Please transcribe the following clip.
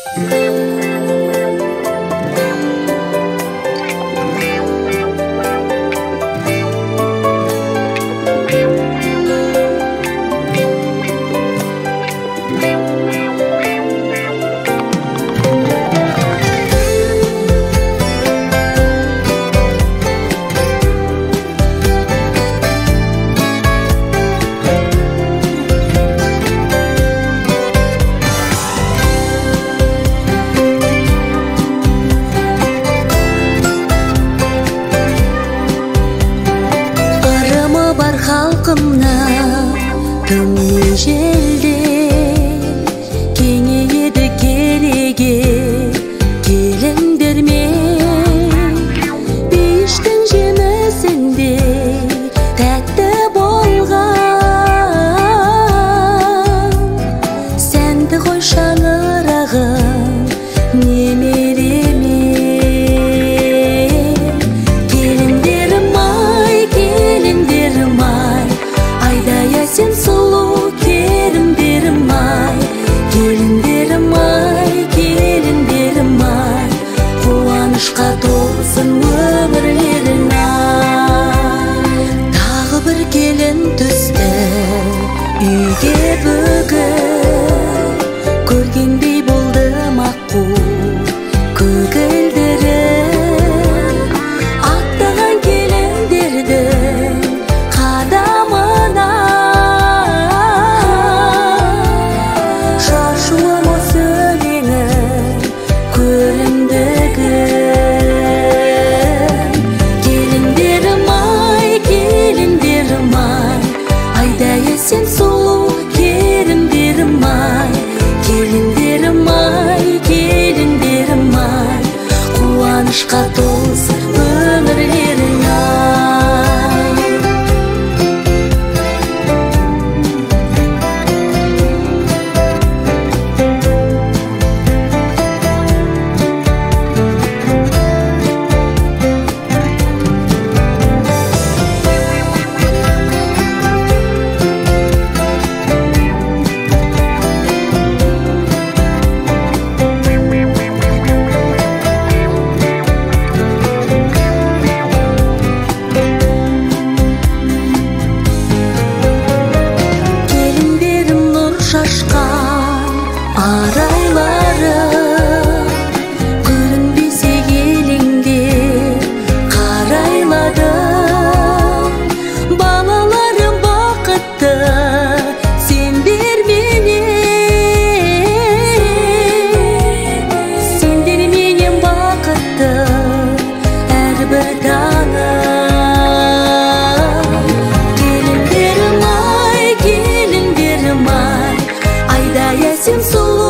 Халқымна тым ежелде кеңейеді кереге келіндермен пештің жемісінде тәтті болған сәнді ғой шаңырағым немереме сен сұлу келіндерім ай, келіндерім ай, келіндерім ай, қуанышқа толсын өмірлерің ай. Тағы бір келін түсті үйге бүгін, көргендей болды маққу көгілдірі, аттаған келіндердің қадамына сен сұлу келіндерім ай, келіндерім ай, келіндерім ай, қуанышқа толсын өмірлерің ай. Арайлары көрінбесе елеңдеп қарайладым, балаларым бақытты сендерменен бақытты әрбір таңым. Келіндерім ай, келіндерім ай, айдай әсем сұлу